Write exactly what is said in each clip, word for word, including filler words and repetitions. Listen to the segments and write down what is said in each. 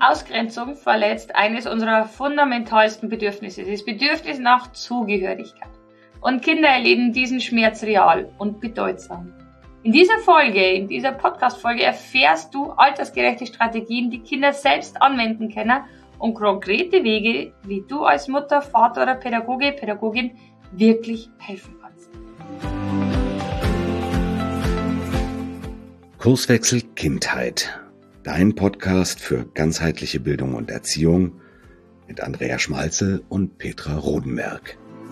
Ausgrenzung verletzt eines unserer fundamentalsten Bedürfnisse, das Bedürfnis nach Zugehörigkeit. Und Kinder erleben diesen Schmerz real und bedeutsam. In dieser Folge, in dieser Podcast-Folge erfährst du altersgerechte Strategien, die Kinder selbst anwenden können und konkrete Wege, wie du als Mutter, Vater oder Pädagoge, Pädagogin wirklich helfen kannst. Kurswechsel Kindheit. Dein Podcast für ganzheitliche Bildung und Erziehung mit Andrea Schmalzel und Petra Rodenberg.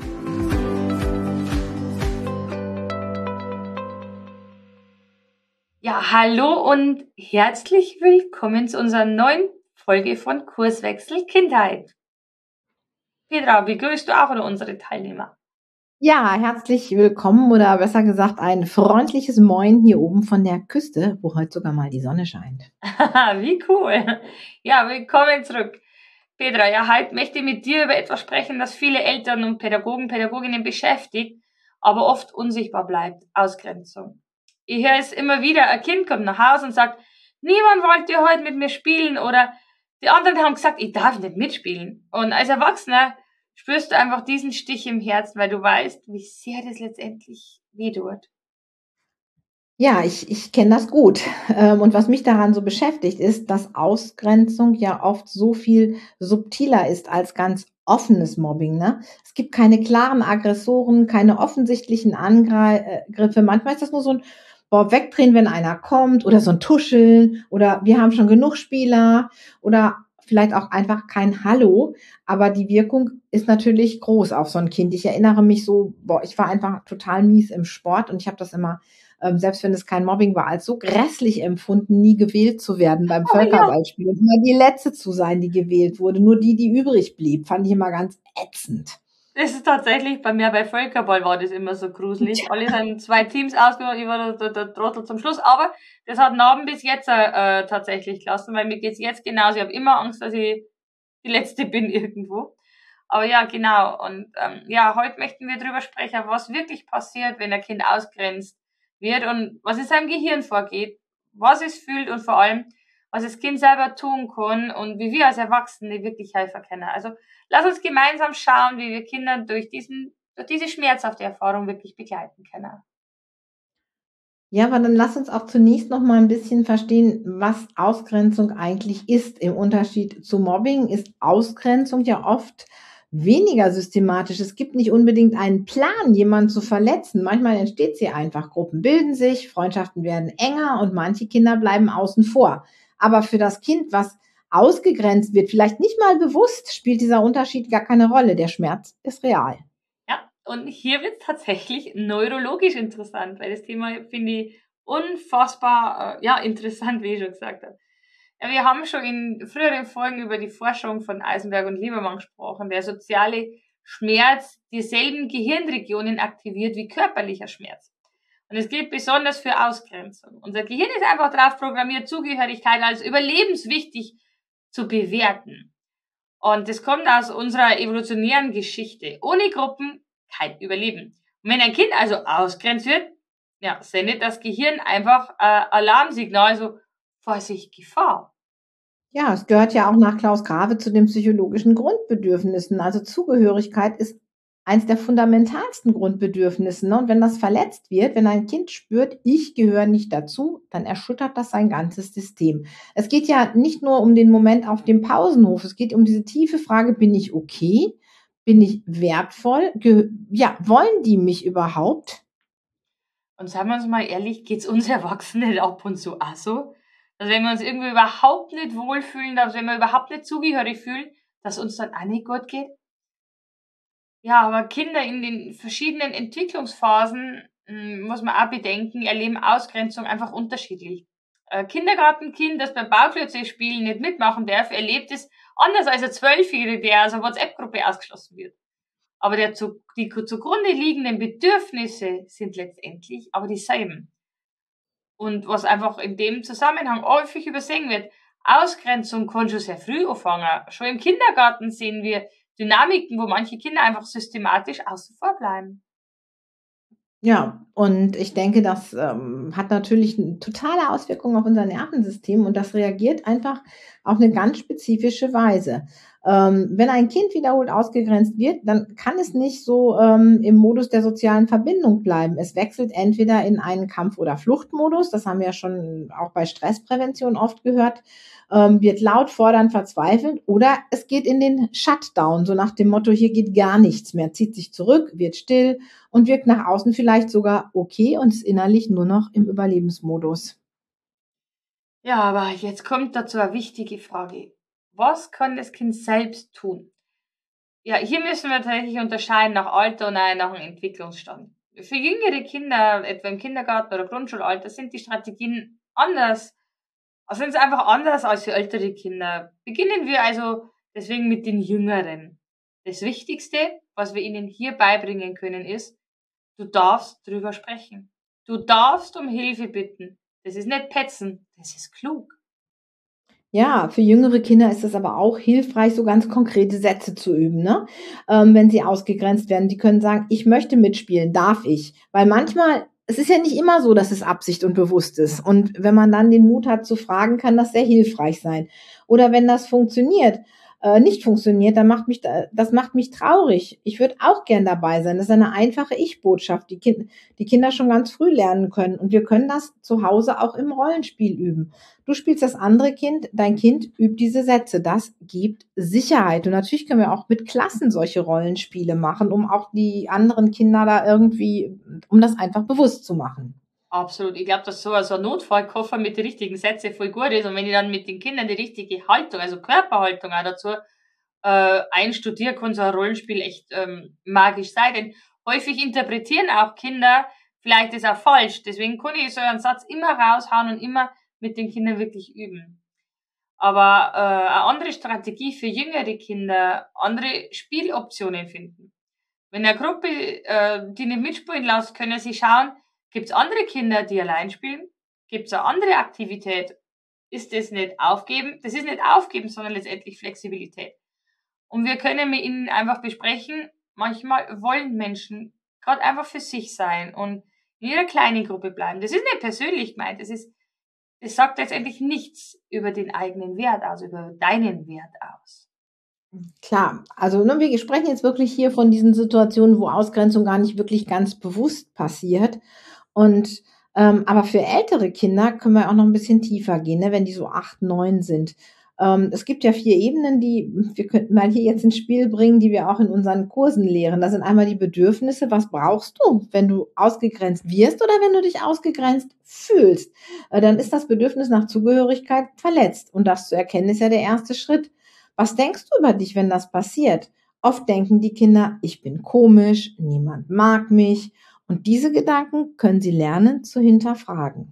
Ja, hallo und herzlich willkommen zu unserer neuen Folge von Kurswechsel Kindheit. Petra, begrüßt du auch unsere Teilnehmer? Ja, herzlich willkommen oder besser gesagt ein freundliches Moin hier oben von der Küste, wo heute sogar mal die Sonne scheint. Wie cool. Ja, willkommen zurück. Petra, ja, heute möchte ich mit dir über etwas sprechen, das viele Eltern und Pädagogen, Pädagoginnen beschäftigt, aber oft unsichtbar bleibt. Ausgrenzung. Ich höre es immer wieder, ein Kind kommt nach Hause und sagt, niemand wollte heute mit mir spielen oder die anderen haben gesagt, ich darf nicht mitspielen. Und als Erwachsener spürst du einfach diesen Stich im Herzen, weil du weißt, wie sehr das letztendlich wehtut. Ja, ich, ich kenne das gut. Und was mich daran so beschäftigt, ist, dass Ausgrenzung ja oft so viel subtiler ist als ganz offenes Mobbing. Ne? Es gibt keine klaren Aggressoren, keine offensichtlichen Angriffe. Manchmal ist das nur so ein Boah, wegdrehen, wenn einer kommt oder so ein Tuscheln oder wir haben schon genug Spieler oder vielleicht auch einfach kein Hallo, aber die Wirkung ist natürlich groß auf so ein Kind. Ich erinnere mich so, boah, ich war einfach total mies im Sport und ich habe das immer, ähm, selbst wenn es kein Mobbing war, als so grässlich empfunden, nie gewählt zu werden beim Oh, ja. Völkerballspiel und immer die Letzte zu sein, die gewählt wurde. Nur die, die übrig blieb, fand ich immer ganz ätzend. Das ist tatsächlich, bei mir bei Völkerball war das immer so gruselig. Alle sind zwei Teams ausgemacht, ich war der, der Trottel zum Schluss. Aber das hat Narben bis jetzt äh, tatsächlich gelassen, weil mir geht's jetzt genauso. Ich habe immer Angst, dass ich die Letzte bin irgendwo. Aber ja, genau. Und ähm, ja, heute möchten wir drüber sprechen, was wirklich passiert, wenn ein Kind ausgrenzt wird und was in seinem Gehirn vorgeht, was es fühlt und vor allem, was das Kind selber tun kann und wie wir als Erwachsene wirklich helfen können. Also lass uns gemeinsam schauen, wie wir Kinder durch diesen, durch diese schmerzhafte Erfahrung wirklich begleiten können. Ja, aber dann lass uns auch zunächst noch mal ein bisschen verstehen, was Ausgrenzung eigentlich ist. Im Unterschied zu Mobbing ist Ausgrenzung ja oft weniger systematisch. Es gibt nicht unbedingt einen Plan, jemanden zu verletzen. Manchmal entsteht sie einfach. Gruppen bilden sich, Freundschaften werden enger und manche Kinder bleiben außen vor. Aber für das Kind, was ausgegrenzt wird, vielleicht nicht mal bewusst, spielt dieser Unterschied gar keine Rolle. Der Schmerz ist real. Ja, und hier wird es tatsächlich neurologisch interessant, weil das Thema finde ich unfassbar äh, ja, interessant, wie ich schon gesagt habe. Ja, wir haben schon in früheren Folgen über die Forschung von Eisenberg und Liebermann gesprochen. Der soziale Schmerz dieselben Gehirnregionen aktiviert wie körperlicher Schmerz. Und es gilt besonders für Ausgrenzung. Unser Gehirn ist einfach darauf programmiert, Zugehörigkeit als überlebenswichtig zu bewerten. Und das kommt aus unserer evolutionären Geschichte. Ohne Gruppen kein Überleben. Und wenn ein Kind also ausgrenzt wird, ja, sendet das Gehirn einfach äh, Alarmsignal, so Vorsicht, Gefahr. Ja, es gehört ja auch nach Klaus Grave zu den psychologischen Grundbedürfnissen. Also Zugehörigkeit ist eins der fundamentalsten Grundbedürfnisse. Ne? Und wenn das verletzt wird, wenn ein Kind spürt, ich gehöre nicht dazu, dann erschüttert das sein ganzes System. Es geht ja nicht nur um den Moment auf dem Pausenhof. Es geht um diese tiefe Frage, bin ich okay? Bin ich wertvoll? Ge- ja, wollen die mich überhaupt? Und sagen wir uns mal ehrlich, geht's uns Erwachsenen ab und zu auch so? Dass wenn wir uns irgendwie überhaupt nicht wohlfühlen, dass wenn wir überhaupt nicht zugehörig fühlen, dass uns dann auch nicht gut geht? Ja, aber Kinder in den verschiedenen Entwicklungsphasen, mh, muss man auch bedenken, erleben Ausgrenzung einfach unterschiedlich. Ein Kindergartenkind, das beim Bauklötze-Spielen nicht mitmachen darf, erlebt es anders als ein Zwölfjähriger, der aus einer WhatsApp-Gruppe ausgeschlossen wird. Aber der zu, die zugrunde liegenden Bedürfnisse sind letztendlich aber dieselben. Und was einfach in dem Zusammenhang häufig übersehen wird, Ausgrenzung kann schon sehr früh anfangen. Schon im Kindergarten sehen wir Dynamiken, wo manche Kinder einfach systematisch außen vor bleiben. Ja, und ich denke, das, ähm, hat natürlich 'ne totale Auswirkung auf unser Nervensystem und das reagiert einfach auf 'ne ganz spezifische Weise. Ähm, wenn ein Kind wiederholt ausgegrenzt wird, dann kann es nicht so, ähm, im Modus der sozialen Verbindung bleiben. Es wechselt entweder in einen Kampf oder Fluchtmodus, das haben wir ja schon auch bei Stressprävention oft gehört, ähm, wird laut, fordernd, verzweifelt oder es geht in den Shutdown, so nach dem Motto: „Hier geht gar nichts mehr“, zieht sich zurück, wird still und wirkt nach außen vielleicht sogar okay und ist innerlich nur noch im Überlebensmodus. Ja, aber jetzt kommt dazu eine wichtige Frage. Was kann das Kind selbst tun? Ja, hier müssen wir tatsächlich unterscheiden nach Alter und auch nach dem Entwicklungsstand. Für jüngere Kinder, etwa im Kindergarten oder Grundschulalter, sind die Strategien anders. Also sind sie einfach anders als für ältere Kinder. Beginnen wir also deswegen mit den Jüngeren. Das Wichtigste, was wir ihnen hier beibringen können, ist, du darfst drüber sprechen. Du darfst um Hilfe bitten. Das ist nicht petzen, das ist klug. Ja, für jüngere Kinder ist es aber auch hilfreich, so ganz konkrete Sätze zu üben, ne? Ähm, wenn sie ausgegrenzt werden. Die können sagen: „Ich möchte mitspielen, darf ich?“ Weil manchmal es ist ja nicht immer so, dass es Absicht und bewusst ist. Und wenn man dann den Mut hat zu fragen, kann das sehr hilfreich sein. Oder wenn das funktioniert äh, nicht funktioniert, dann macht mich da das macht mich traurig. Ich würde auch gern dabei sein. Das ist eine einfache Ich-Botschaft, die Kin die Kinder schon ganz früh lernen können. Und wir können das zu Hause auch im Rollenspiel üben. Du spielst das andere Kind, dein Kind übt diese Sätze. Das gibt Sicherheit. Und natürlich können wir auch mit Klassen solche Rollenspiele machen, um auch die anderen Kinder da irgendwie, um das einfach bewusst zu machen. Absolut. Ich glaube, dass so also ein Notfallkoffer mit den richtigen Sätzen voll gut ist. Und wenn ich dann mit den Kindern die richtige Haltung, also Körperhaltung auch dazu äh, einstudiere, kann so ein Rollenspiel echt ähm, magisch sein. Denn häufig interpretieren auch Kinder vielleicht ist auch falsch. Deswegen kann ich so einen Satz immer raushauen und immer mit den Kindern wirklich üben. Aber äh, eine andere Strategie für jüngere Kinder, andere Spieloptionen finden. Wenn eine Gruppe äh, die nicht mitspielen lässt, können sie schauen, gibt es andere Kinder, die allein spielen? Gibt es eine andere Aktivität? Ist das nicht aufgeben? Das ist nicht aufgeben, sondern letztendlich Flexibilität. Und wir können mit ihnen einfach besprechen, manchmal wollen Menschen gerade einfach für sich sein und in ihrer kleinen Gruppe bleiben. Das ist nicht persönlich gemeint, das ist, das sagt letztendlich nichts über den eigenen Wert aus, über deinen Wert aus. Klar, also ne, wir sprechen jetzt wirklich hier von diesen Situationen, wo Ausgrenzung gar nicht wirklich ganz bewusst passiert. Und ähm, aber für ältere Kinder können wir auch noch ein bisschen tiefer gehen, ne, wenn die so acht, neun sind. Ähm, es gibt ja vier Ebenen, die wir könnten mal hier jetzt ins Spiel bringen, die wir auch in unseren Kursen lehren. Das sind einmal die Bedürfnisse. Was brauchst du, wenn du ausgegrenzt wirst oder wenn du dich ausgegrenzt fühlst? Äh, dann ist das Bedürfnis nach Zugehörigkeit verletzt. Und das zu erkennen, ist ja der erste Schritt. Was denkst du über dich, wenn das passiert? Oft denken die Kinder, ich bin komisch, niemand mag mich. Und diese Gedanken können sie lernen zu hinterfragen.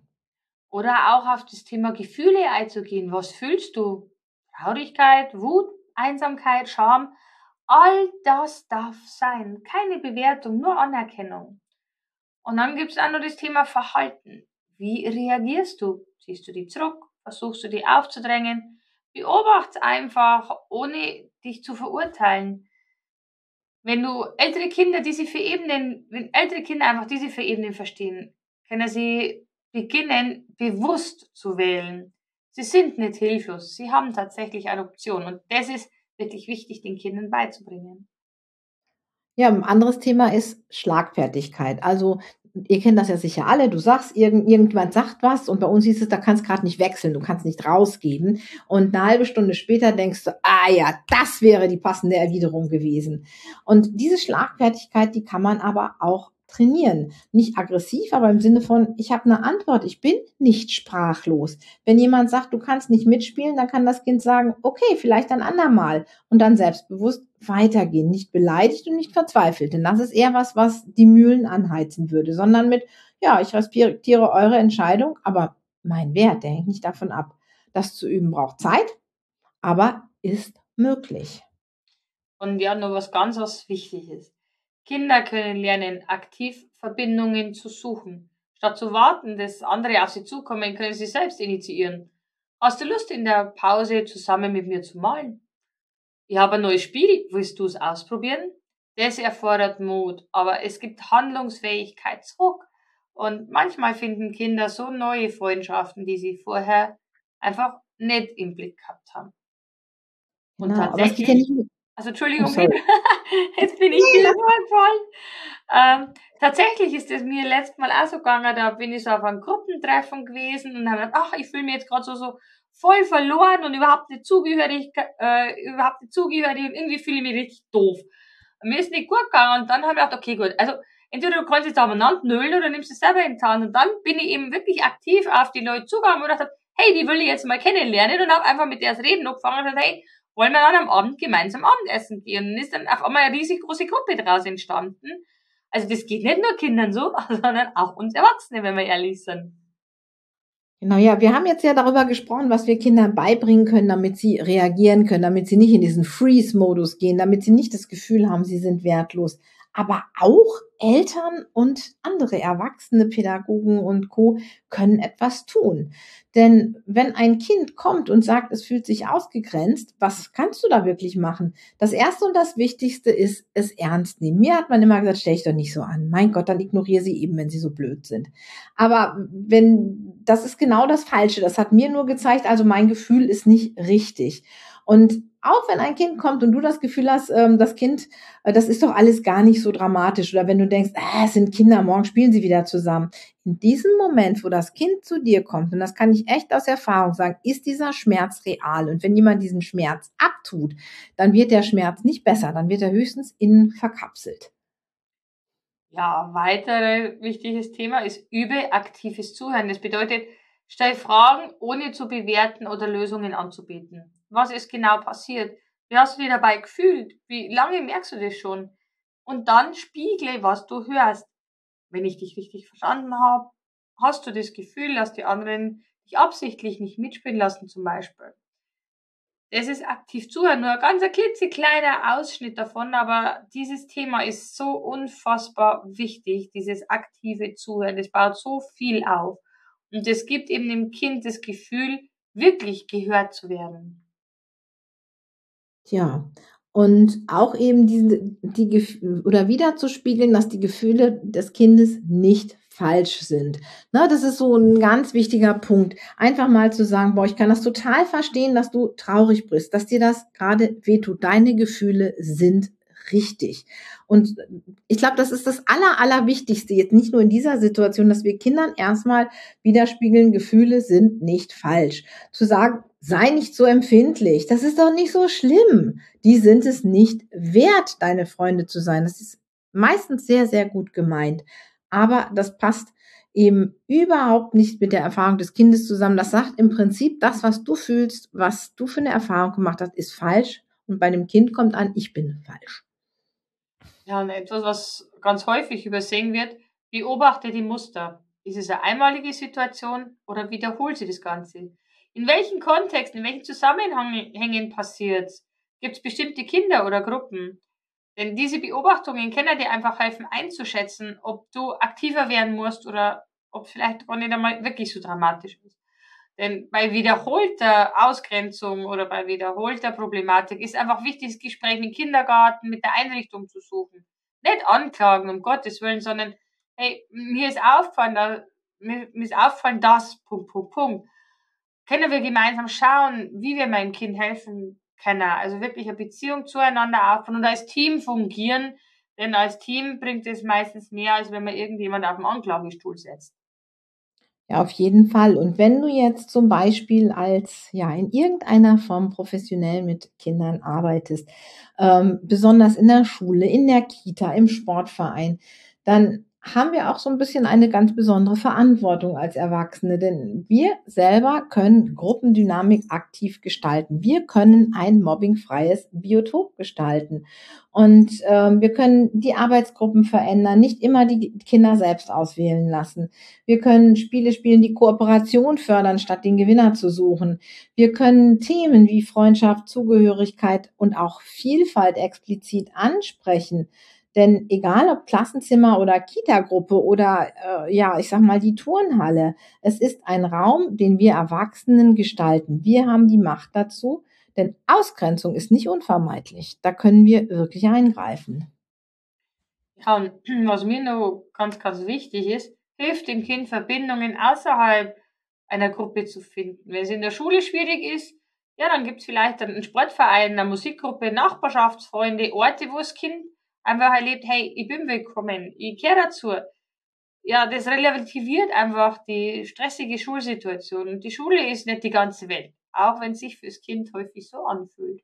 Oder auch auf das Thema Gefühle einzugehen. Was fühlst du? Traurigkeit, Wut, Einsamkeit, Scham. All das darf sein. Keine Bewertung, nur Anerkennung. Und dann gibt's auch noch das Thema Verhalten. Wie reagierst du? Ziehst du die zurück? Versuchst du die aufzudrängen? Beobachte einfach, ohne dich zu verurteilen. Wenn du ältere Kinder diese vier Ebenen, wenn ältere Kinder einfach diese vier Ebenen verstehen, können sie beginnen, bewusst zu wählen. Sie sind nicht hilflos, sie haben tatsächlich eine Option. Und das ist wirklich wichtig, den Kindern beizubringen. Ja, ein anderes Thema ist Schlagfertigkeit. Also, ihr kennt das ja sicher alle. Du sagst, irgend irgendjemand sagt was und bei uns hieß es, da kannst grad nicht wechseln, du kannst nicht rausgeben. Und eine halbe Stunde später denkst du: „Ah ja, das wäre die passende Erwiderung gewesen.“ Und diese Schlagfertigkeit, die kann man aber auch trainieren. Nicht aggressiv, aber im Sinne von: „Ich habe eine Antwort, ich bin nicht sprachlos.“ Wenn jemand sagt, du kannst nicht mitspielen, dann kann das Kind sagen: „Okay, vielleicht ein andermal.“ Und dann selbstbewusst weitergehen, nicht beleidigt und nicht verzweifelt, denn das ist eher was, was die Mühlen anheizen würde, sondern mit, ja, ich respektiere eure Entscheidung, aber mein Wert, der hängt nicht davon ab. Das zu üben braucht Zeit, aber ist möglich. Und ja, noch was ganz was wichtig ist. Kinder können lernen, aktiv Verbindungen zu suchen. Statt zu warten, dass andere auf sie zukommen, können sie selbst initiieren. Hast du Lust, in der Pause zusammen mit mir zu malen? Ich habe ein neues Spiel. Willst du es ausprobieren? Das erfordert Mut, aber es gibt Handlungsfähigkeit zurück. Und manchmal finden Kinder so neue Freundschaften, die sie vorher einfach nicht im Blick gehabt haben. Und Genau, aber es geht ja nicht tatsächlich, nur also oh, Entschuldigung, sorry. Peter, jetzt bin ich Ne, dir lass ins Wort gefallen. Ähm, tatsächlich ist es mir letztes Mal auch so gegangen, da bin ich so auf einem Gruppentreffen gewesen und habe gedacht, ach, ich fühle mich jetzt gerade so, so voll verloren und überhaupt nicht zugehörig, äh, überhaupt nicht zugehörig und irgendwie fühle ich mich richtig doof. Und mir ist nicht gut gegangen und dann habe ich gedacht, okay, gut, also entweder du kannst jetzt aneinander nölen oder nimmst es selber in die Hand. Und dann bin ich eben wirklich aktiv auf die Leute zugegangen und gedacht, hey, die will ich jetzt mal kennenlernen und habe einfach mit der das Reden angefangen und gesagt, hey, wollen wir dann am Abend gemeinsam Abendessen gehen? Und ist dann auf einmal eine riesig große Gruppe draus entstanden. Also das geht nicht nur Kindern so, sondern auch uns Erwachsene, wenn wir ehrlich sind. Genau, ja, wir haben jetzt ja darüber gesprochen, was wir Kindern beibringen können, damit sie reagieren können, damit sie nicht in diesen Freeze-Modus gehen, damit sie nicht das Gefühl haben, sie sind wertlos. Aber auch Eltern und andere erwachsene Pädagogen und Co. können etwas tun. Denn wenn ein Kind kommt und sagt, es fühlt sich ausgegrenzt, was kannst du da wirklich machen? Das Erste und das Wichtigste ist, es ernst nehmen. Mir hat man immer gesagt, stell dich doch nicht so an. Mein Gott, dann ignoriere sie eben, wenn sie so blöd sind. Aber wenn, das ist genau das Falsche. Das hat mir nur gezeigt, also mein Gefühl ist nicht richtig. Und auch wenn ein Kind kommt und du das Gefühl hast, ähm, das Kind, äh, das ist doch alles gar nicht so dramatisch. Oder wenn du denkst, ah, es sind Kinder, morgen spielen sie wieder zusammen. In diesem Moment, wo das Kind zu dir kommt, und das kann ich echt aus Erfahrung sagen, ist dieser Schmerz real. Und wenn jemand diesen Schmerz abtut, dann wird der Schmerz nicht besser, dann wird er höchstens innen verkapselt. Ja, weitere wichtiges Thema ist übe aktives Zuhören. Das bedeutet, stell Fragen, ohne zu bewerten oder Lösungen anzubieten. Was ist genau passiert? Wie hast du dich dabei gefühlt? Wie lange merkst du das schon? Und dann spiegle, was du hörst. Wenn ich dich richtig verstanden habe, hast du das Gefühl, dass die anderen dich absichtlich nicht mitspielen lassen, zum Beispiel. Das ist aktiv zuhören, nur ein ganz ein klitzekleiner Ausschnitt davon, aber dieses Thema ist so unfassbar wichtig, dieses aktive Zuhören. Das baut so viel auf. Und es gibt eben dem Kind das Gefühl, wirklich gehört zu werden. Ja, und auch eben diese, die Gefühle oder wieder zu spiegeln, dass die Gefühle des Kindes nicht falsch sind. Ne, das ist so ein ganz wichtiger Punkt. Einfach mal zu sagen, boah, ich kann das total verstehen, dass du traurig bist, dass dir das gerade wehtut. Deine Gefühle sind richtig. Und ich glaube, das ist das Aller, Allerwichtigste, jetzt nicht nur in dieser Situation, dass wir Kindern erstmal widerspiegeln, Gefühle sind nicht falsch. Zu sagen, sei nicht so empfindlich, das ist doch nicht so schlimm. Die sind es nicht wert, deine Freunde zu sein. Das ist meistens sehr, sehr gut gemeint. Aber das passt eben überhaupt nicht mit der Erfahrung des Kindes zusammen. Das sagt im Prinzip, das, was du fühlst, was du für eine Erfahrung gemacht hast, ist falsch. Und bei dem Kind kommt an, ich bin falsch. Ja, und etwas, was ganz häufig übersehen wird, beobachte die Muster. Ist es eine einmalige Situation oder wiederholt sie das Ganze? In welchen Kontexten, in welchen Zusammenhängen passiert es? Gibt es bestimmte Kinder oder Gruppen? Denn diese Beobachtungen können dir einfach helfen einzuschätzen, ob du aktiver werden musst oder ob vielleicht gar nicht einmal wirklich so dramatisch ist. Denn bei wiederholter Ausgrenzung oder bei wiederholter Problematik ist einfach wichtig, das Gespräch mit dem Kindergarten, mit der Einrichtung zu suchen. Nicht anklagen, um Gottes Willen, sondern, hey, mir ist aufgefallen, da, mir, mir ist aufgefallen, das, Punkt, Punkt, Punkt. Können wir gemeinsam schauen, wie wir meinem Kind helfen können. Also wirklich eine Beziehung zueinander aufbauen und als Team fungieren, denn als Team bringt es meistens mehr, als wenn man irgendjemand auf den Anklagestuhl setzt. Ja, auf jeden Fall. Und wenn du jetzt zum Beispiel als, ja, in irgendeiner Form professionell mit Kindern arbeitest, ähm, besonders in der Schule, in der Kita, im Sportverein, dann haben wir auch so ein bisschen eine ganz besondere Verantwortung als Erwachsene, denn wir selber können Gruppendynamik aktiv gestalten. Wir können ein mobbingfreies Biotop gestalten. Und ähm, wir können die Arbeitsgruppen verändern, nicht immer die Kinder selbst auswählen lassen. Wir können Spiele spielen, die Kooperation fördern, statt den Gewinner zu suchen. Wir können Themen wie Freundschaft, Zugehörigkeit und auch Vielfalt explizit ansprechen. Denn egal ob Klassenzimmer oder Kitagruppe oder äh, ja, ich sag mal die Turnhalle, es ist ein Raum, den wir Erwachsenen gestalten. Wir haben die Macht dazu, denn Ausgrenzung ist nicht unvermeidlich. Da können wir wirklich eingreifen. Ja, und was mir noch ganz, ganz wichtig ist, hilft dem Kind Verbindungen außerhalb einer Gruppe zu finden. Wenn es in der Schule schwierig ist, ja, dann gibt's vielleicht einen Sportverein, eine Musikgruppe, Nachbarschaftsfreunde, Orte, wo das Kind einfach erlebt, hey, ich bin willkommen, ich gehöre dazu. Ja, das relativiert einfach die stressige Schulsituation. Und die Schule ist nicht die ganze Welt, auch wenn es sich fürs Kind häufig so anfühlt.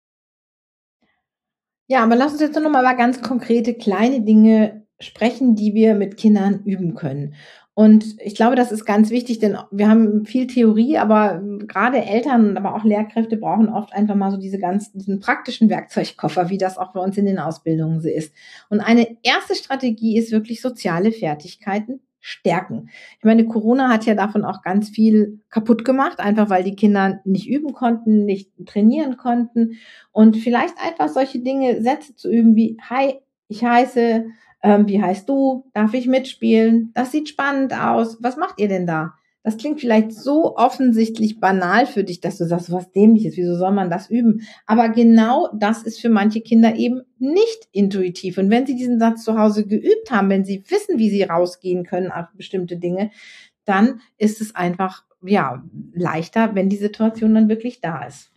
Ja, aber lass uns jetzt noch mal über ganz konkrete kleine Dinge sprechen, die wir mit Kindern üben können. Und ich glaube, das ist ganz wichtig, denn wir haben viel Theorie, aber ähm, gerade Eltern, aber auch Lehrkräfte brauchen oft einfach mal so diese ganzen, diesen praktischen Werkzeugkoffer, wie das auch bei uns in den Ausbildungen so ist. Und eine erste Strategie ist wirklich soziale Fertigkeiten stärken. Ich meine, Corona hat ja davon auch ganz viel kaputt gemacht, einfach weil die Kinder nicht üben konnten, nicht trainieren konnten. Und vielleicht einfach solche Dinge, Sätze zu üben wie, hi, ich heiße, ähm, wie heißt du? Darf ich mitspielen? Das sieht spannend aus. Was macht ihr denn da? Das klingt vielleicht so offensichtlich banal für dich, dass du sagst, was Dämliches, wieso soll man das üben? Aber genau das ist für manche Kinder eben nicht intuitiv. Und wenn sie diesen Satz zu Hause geübt haben, wenn sie wissen, wie sie rausgehen können auf bestimmte Dinge, dann ist es einfach, ja, leichter, wenn die Situation dann wirklich da ist.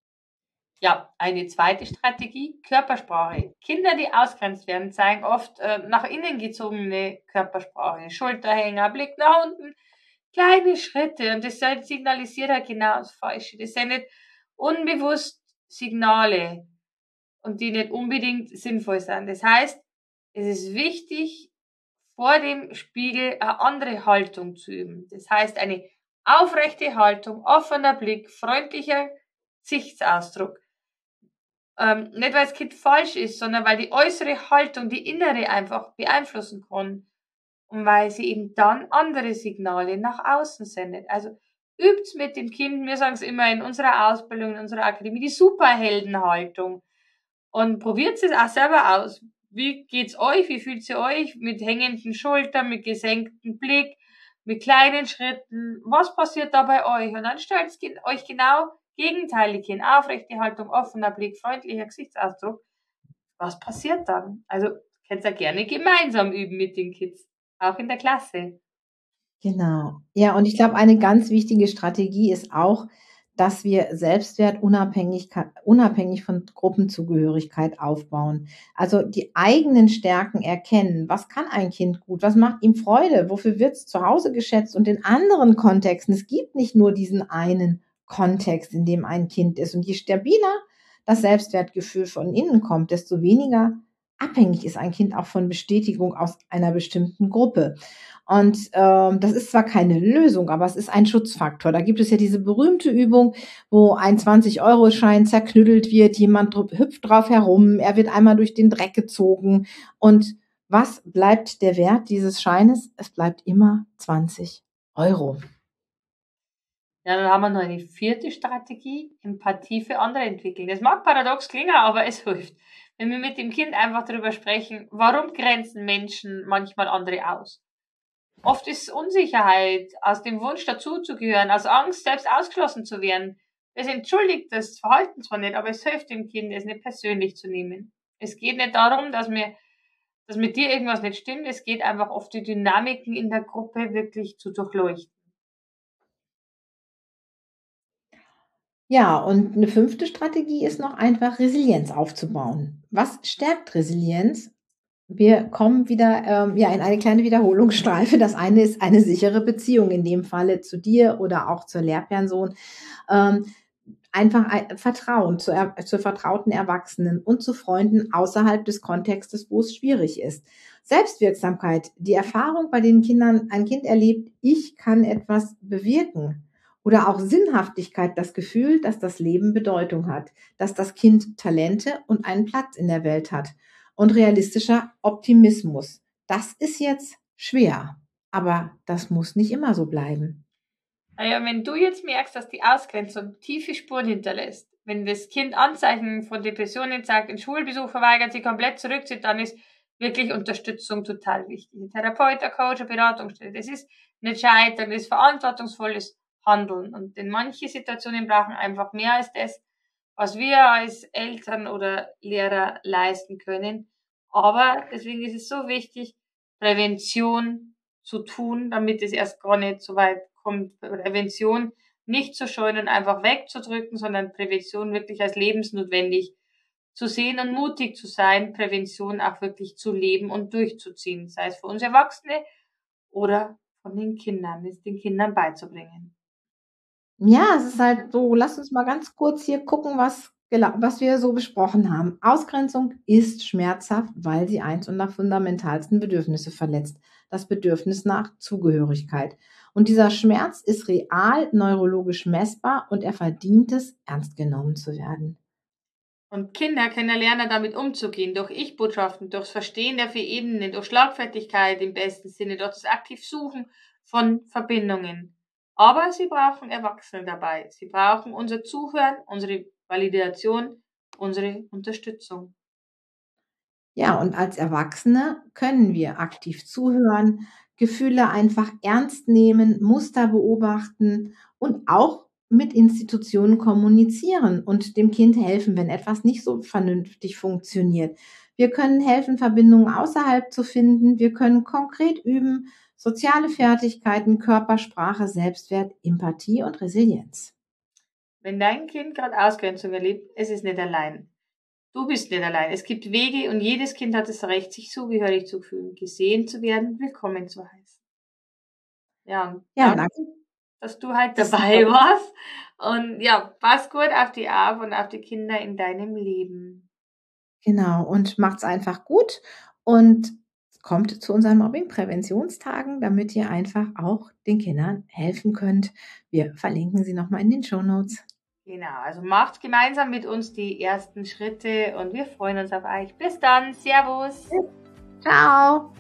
Ja, eine zweite Strategie, Körpersprache. Kinder, die ausgrenzt werden, zeigen oft äh, nach innen gezogene Körpersprache. Schulterhänger, Blick nach unten, kleine Schritte. Und das signalisiert halt genau das Falsche. Das sind nicht unbewusst Signale und die nicht unbedingt sinnvoll sind. Das heißt, es ist wichtig, vor dem Spiegel eine andere Haltung zu üben. Das heißt, eine aufrechte Haltung, offener Blick, freundlicher Gesichtsausdruck. Ähm, nicht, weil das Kind falsch ist, sondern weil die äußere Haltung die innere einfach beeinflussen kann. Und weil sie eben dann andere Signale nach außen sendet. Also übt's mit dem Kind, wir sagen es immer in unserer Ausbildung, in unserer Akademie, die Superheldenhaltung. Und probiert es auch selber aus. Wie geht's euch? Wie fühlt ihr euch? Mit hängenden Schultern, mit gesenktem Blick, mit kleinen Schritten. Was passiert da bei euch? Und dann stellt euch genau gegenteilig hin. Aufrechte Haltung, offener Blick, freundlicher Gesichtsausdruck. Was passiert dann? Also, könnt ihr gerne gemeinsam üben mit den Kids. Auch in der Klasse. Genau. Ja, und ich glaube, eine ganz wichtige Strategie ist auch, dass wir Selbstwert unabhängig, unabhängig von Gruppenzugehörigkeit aufbauen. Also die eigenen Stärken erkennen. Was kann ein Kind gut? Was macht ihm Freude? Wofür wird es zu Hause geschätzt? Und in anderen Kontexten. Es gibt nicht nur diesen einen Kontext, in dem ein Kind ist. Und je stabiler das Selbstwertgefühl von innen kommt, desto weniger abhängig ist ein Kind auch von Bestätigung aus einer bestimmten Gruppe. Und ähm, das ist zwar keine Lösung, aber es ist ein Schutzfaktor. Da gibt es ja diese berühmte Übung, wo ein zwanzig-Euro-Schein zerknüttelt wird, jemand hüpft drauf herum, er wird einmal durch den Dreck gezogen. Und was bleibt der Wert dieses Scheines? Es bleibt immer zwanzig Euro. Ja, dann haben wir noch eine vierte Strategie, Empathie für andere entwickeln. Das mag paradox klingen, aber es hilft. Wenn wir mit dem Kind einfach darüber sprechen, warum grenzen Menschen manchmal andere aus? Oft ist Unsicherheit aus dem Wunsch dazuzugehören, aus Angst, selbst ausgeschlossen zu werden. Es entschuldigt das Verhalten zwar nicht, aber es hilft dem Kind, es nicht persönlich zu nehmen. Es geht nicht darum, dass mir, dass mit dir irgendwas nicht stimmt. Es geht einfach oft die Dynamiken in der Gruppe wirklich zu durchleuchten. Ja, und eine fünfte Strategie ist noch einfach Resilienz aufzubauen. Was stärkt Resilienz? Wir kommen wieder ähm, ja in eine kleine Wiederholungsschleife. Das eine ist eine sichere Beziehung, in dem Falle zu dir oder auch zur Lehrperson. Ähm, einfach ein Vertrauen zu, er, zu vertrauten Erwachsenen und zu Freunden außerhalb des Kontextes, wo es schwierig ist. Selbstwirksamkeit, die Erfahrung, bei den Kindern ein Kind erlebt, ich kann etwas bewirken. Oder auch Sinnhaftigkeit, das Gefühl, dass das Leben Bedeutung hat, dass das Kind Talente und einen Platz in der Welt hat. Und realistischer Optimismus. Das ist jetzt schwer, aber das muss nicht immer so bleiben. Naja, wenn du jetzt merkst, dass die Ausgrenzung tiefe Spuren hinterlässt, wenn das Kind Anzeichen von Depressionen zeigt, den Schulbesuch verweigert, sich komplett zurückzieht, dann ist wirklich Unterstützung total wichtig. Ein Therapeut, ein Coach, eine Beratungsstelle, das ist nicht Scheitern, das ist verantwortungsvolles Handeln. Und in manche Situationen brauchen einfach mehr als das, was wir als Eltern oder Lehrer leisten können. Aber deswegen ist es so wichtig, Prävention zu tun, damit es erst gar nicht so weit kommt. Prävention nicht zu scheuen und einfach wegzudrücken, sondern Prävention wirklich als lebensnotwendig zu sehen und mutig zu sein, Prävention auch wirklich zu leben und durchzuziehen, sei es für uns Erwachsene oder von den Kindern, es den Kindern beizubringen. Ja, es ist halt so, lass uns mal ganz kurz hier gucken, was, gela- was wir so besprochen haben. Ausgrenzung ist schmerzhaft, weil sie eins unserer fundamentalsten Bedürfnisse verletzt. Das Bedürfnis nach Zugehörigkeit. Und dieser Schmerz ist real, neurologisch messbar und er verdient es, ernst genommen zu werden. Und Kinder können lernen, damit umzugehen, durch Ich-Botschaften, durchs Verstehen der vier Ebenen, durch Schlagfertigkeit im besten Sinne, durch das aktiv Suchen von Verbindungen. Aber sie brauchen Erwachsene dabei. Sie brauchen unser Zuhören, unsere Validation, unsere Unterstützung. Ja, und als Erwachsene können wir aktiv zuhören, Gefühle einfach ernst nehmen, Muster beobachten und auch mit Institutionen kommunizieren und dem Kind helfen, wenn etwas nicht so vernünftig funktioniert. Wir können helfen, Verbindungen außerhalb zu finden. Wir können konkret üben, soziale Fertigkeiten, Körpersprache, Selbstwert, Empathie und Resilienz. Wenn dein Kind gerade Ausgrenzung erlebt, es ist nicht allein. Du bist nicht allein. Es gibt Wege und jedes Kind hat das Recht, sich zugehörig zu fühlen, gesehen zu werden, willkommen zu heißen. Ja, und Ja, danke, danke. dass du halt Das dabei warst. Und ja, pass gut auf die auf und auf die Kinder in deinem Leben. Genau, und macht's einfach gut und kommt zu unseren Mobbing-Präventionstagen, damit ihr einfach auch den Kindern helfen könnt. Wir verlinken sie nochmal in den Shownotes. Genau, also macht gemeinsam mit uns die ersten Schritte und wir freuen uns auf euch. Bis dann, Servus. Ciao!